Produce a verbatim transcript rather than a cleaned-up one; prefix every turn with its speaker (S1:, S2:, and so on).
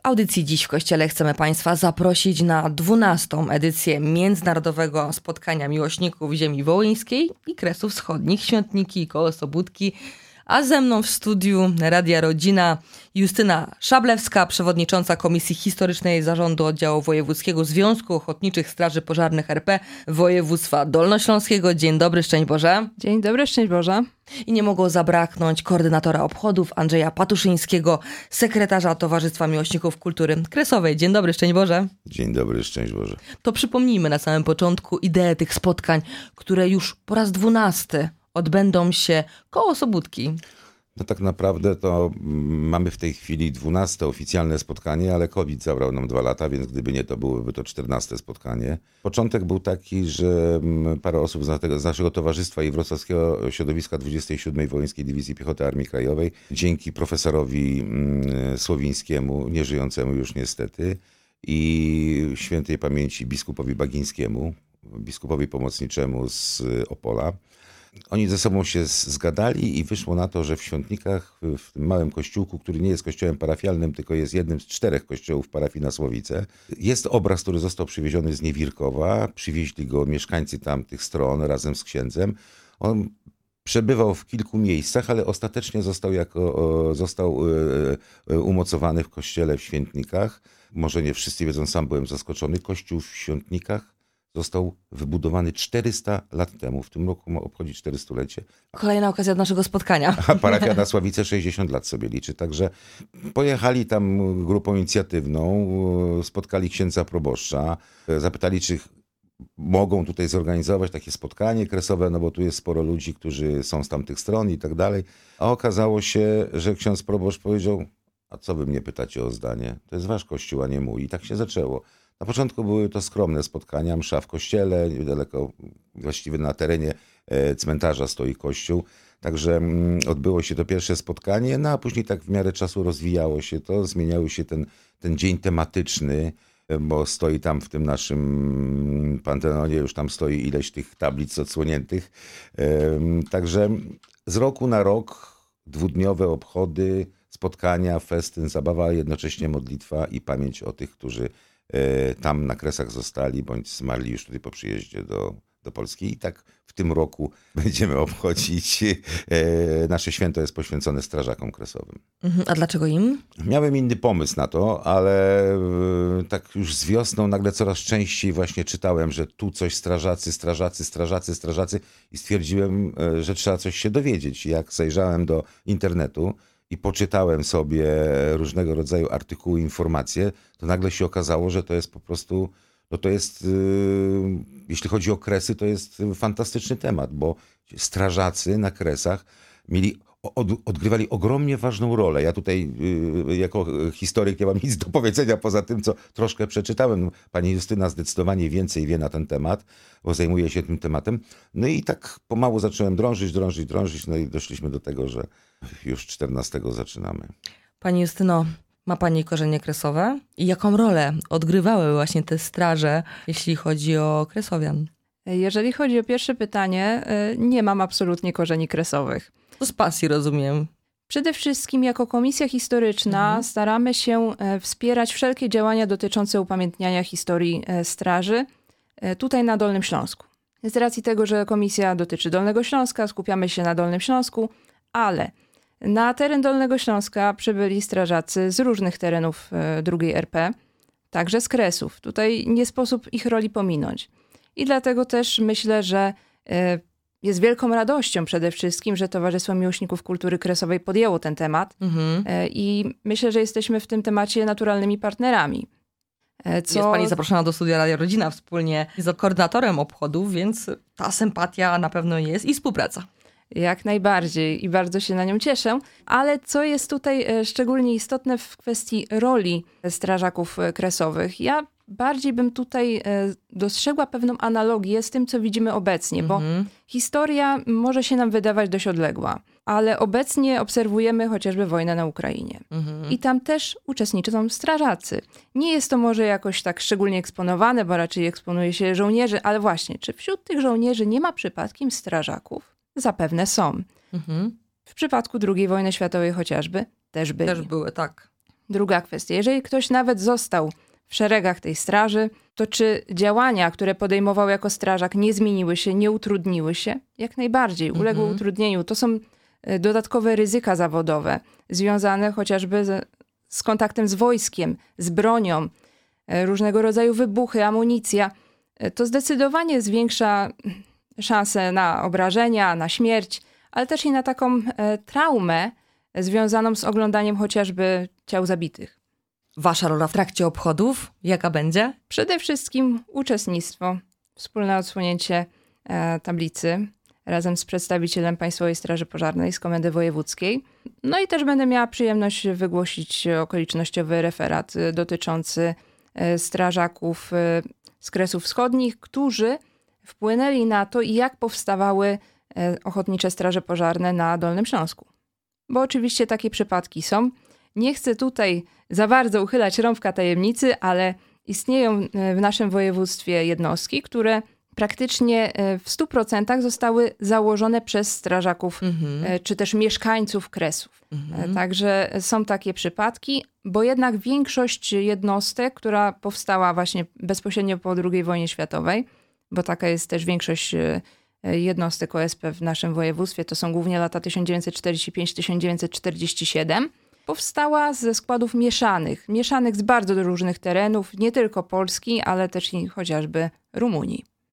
S1: audycji Dziś w Kościele chcemy Państwa zaprosić na dwunastą edycję Międzynarodowego Spotkania Miłośników Ziemi Wołyńskiej i Kresów Wschodnich, Świątniki i Koło Sobótki. A ze mną w studiu Radia Rodzina Justyna Szablewska, przewodnicząca Komisji Historycznej Zarządu Oddziału Wojewódzkiego Związku Ochotniczych Straży Pożarnych R P Województwa Dolnośląskiego. Dzień dobry, szczęść Boże.
S2: Dzień dobry, szczęść Boże.
S1: I nie mogło zabraknąć koordynatora obchodów Andrzeja Patuszyńskiego, sekretarza Towarzystwa Miłośników Kultury Kresowej. Dzień dobry, szczęść Boże.
S3: Dzień dobry, szczęść Boże.
S1: To przypomnijmy na samym początku ideę tych spotkań, które już po raz dwunasty odbędą się koło Sobótki.
S3: No tak naprawdę to mamy w tej chwili dwunaste oficjalne spotkanie, ale COVID zabrał nam dwa lata, więc gdyby nie, to byłoby to czternaste spotkanie. Początek był taki, że parę osób z, tego, z naszego towarzystwa i wrocławskiego środowiska dwudziestej siódmej Wołyńskiej Dywizji Piechoty Armii Krajowej, dzięki profesorowi Słowińskiemu, nieżyjącemu już niestety, i świętej pamięci biskupowi Bagińskiemu, biskupowi pomocniczemu z Opola, oni ze sobą się zgadali i wyszło na to, że w Świątnikach, w tym małym kościółku, który nie jest kościołem parafialnym, tylko jest jednym z czterech kościołów parafii na Słowice, jest obraz, który został przywieziony z Niewirkowa. Przywieźli go mieszkańcy tamtych stron razem z księdzem. On przebywał w kilku miejscach, ale ostatecznie został, jako, został umocowany w kościele w Świętnikach. Może nie wszyscy wiedzą, sam byłem zaskoczony. Kościół w Świętnikach został wybudowany czterysta lat temu. W tym roku ma obchodzić czterystulecie.
S1: Kolejna okazja do naszego spotkania.
S3: A parafia na Sławice sześćdziesiąt lat sobie liczy. Także pojechali tam grupą inicjatywną, spotkali księdza proboszcza, zapytali, czy mogą tutaj zorganizować takie spotkanie kresowe, no bo tu jest sporo ludzi, którzy są z tamtych stron i tak dalej. A okazało się, że ksiądz proboszcz powiedział: a co wy mnie pytacie o zdanie? To jest wasz kościół, a nie mój. I tak się zaczęło. Na początku były to skromne spotkania, msza w kościele, niedaleko, właściwie na terenie cmentarza stoi kościół. Także odbyło się to pierwsze spotkanie, no a później tak w miarę czasu rozwijało się to, zmieniały się ten, ten dzień tematyczny, bo stoi tam w tym naszym Pantenonie, już tam stoi ileś tych tablic odsłoniętych. Także z roku na rok dwudniowe obchody, spotkania, festyn, zabawa, a jednocześnie modlitwa i pamięć o tych, którzy tam na Kresach zostali, bądź zmarli już tutaj po przyjeździe do, do Polski. I tak w tym roku będziemy obchodzić. Nasze święto jest poświęcone strażakom kresowym.
S1: A dlaczego im?
S3: Miałem inny pomysł na to, ale tak już z wiosną nagle coraz częściej właśnie czytałem, że tu coś strażacy, strażacy, strażacy, strażacy i stwierdziłem, że trzeba coś się dowiedzieć. Jak zajrzałem do internetu i poczytałem sobie różnego rodzaju artykuły, informacje, to nagle się okazało, że to jest po prostu, no to jest, yy, jeśli chodzi o Kresy, to jest fantastyczny temat, bo strażacy na Kresach mieli, od, odgrywali ogromnie ważną rolę. Ja tutaj yy, jako historyk nie mam nic do powiedzenia poza tym, co troszkę przeczytałem. Pani Justyna zdecydowanie więcej wie na ten temat, bo zajmuje się tym tematem. No i tak pomału zacząłem drążyć, drążyć, drążyć, no i doszliśmy do tego, że już czternastego zaczynamy.
S1: Pani Justyno, ma Pani korzenie kresowe? I jaką rolę odgrywały właśnie te straże, jeśli chodzi o kresowian?
S2: Jeżeli chodzi o pierwsze pytanie, nie mam absolutnie korzeni kresowych.
S1: To z pasji, rozumiem.
S2: Przede wszystkim jako Komisja Historyczna mhm. staramy się wspierać wszelkie działania dotyczące upamiętniania historii straży tutaj na Dolnym Śląsku. Z racji tego, że komisja dotyczy Dolnego Śląska, skupiamy się na Dolnym Śląsku, ale na teren Dolnego Śląska przybyli strażacy z różnych terenów drugiej R P, także z Kresów. Tutaj nie sposób ich roli pominąć. I dlatego też myślę, że jest wielką radością przede wszystkim, że Towarzystwo Miłośników Kultury Kresowej podjęło ten temat mhm. i myślę, że jesteśmy w tym temacie naturalnymi partnerami.
S1: Co... Jest Pani zaproszona do studia Radia Rodzina wspólnie z koordynatorem obchodów, więc ta sympatia na pewno jest i współpraca.
S2: Jak najbardziej i bardzo się na nią cieszę. Ale co jest tutaj szczególnie istotne w kwestii roli strażaków kresowych? Ja bardziej bym tutaj dostrzegła pewną analogię z tym, co widzimy obecnie, bo mhm. historia może się nam wydawać dość odległa, ale obecnie obserwujemy chociażby wojnę na Ukrainie. Mhm. I tam też uczestniczą strażacy. Nie jest to może jakoś tak szczególnie eksponowane, bo raczej eksponuje się żołnierzy, ale właśnie, czy wśród tych żołnierzy nie ma przypadkiem strażaków? Zapewne są. Mhm. W przypadku drugiej wojny światowej chociażby też byli.
S1: Też były, tak.
S2: Druga kwestia. Jeżeli ktoś nawet został w szeregach tej straży, to czy działania, które podejmował jako strażak, nie zmieniły się, nie utrudniły się? Jak najbardziej. Uległy mhm. utrudnieniu. To są dodatkowe ryzyka zawodowe, związane chociażby z, z kontaktem z wojskiem, z bronią, różnego rodzaju wybuchy, amunicja. To zdecydowanie zwiększa szanse na obrażenia, na śmierć, ale też i na taką e, traumę związaną z oglądaniem chociażby ciał zabitych.
S1: Wasza rola w trakcie obchodów jaka będzie?
S2: Przede wszystkim uczestnictwo, wspólne odsłonięcie e, tablicy razem z przedstawicielem Państwowej Straży Pożarnej z Komendy Wojewódzkiej. No i też będę miała przyjemność wygłosić okolicznościowy referat dotyczący e, strażaków e, z Kresów Wschodnich, którzy wpłynęli na to, jak powstawały Ochotnicze Straże Pożarne na Dolnym Śląsku. Bo oczywiście takie przypadki są. Nie chcę tutaj za bardzo uchylać rąbka tajemnicy, ale istnieją w naszym województwie jednostki, które praktycznie w stu procentach zostały założone przez strażaków mhm. czy też mieszkańców Kresów. Mhm. Także są takie przypadki, bo jednak większość jednostek, która powstała właśnie bezpośrednio po drugiej wojnie światowej, bo taka jest też większość jednostek O S P w naszym województwie, to są głównie lata tysiąc dziewięćset czterdziesty piąty do tysiąc dziewięćset czterdziestego siódmego, powstała ze składów mieszanych, mieszanych z bardzo różnych terenów, nie tylko Polski, ale też i chociażby Rumunii.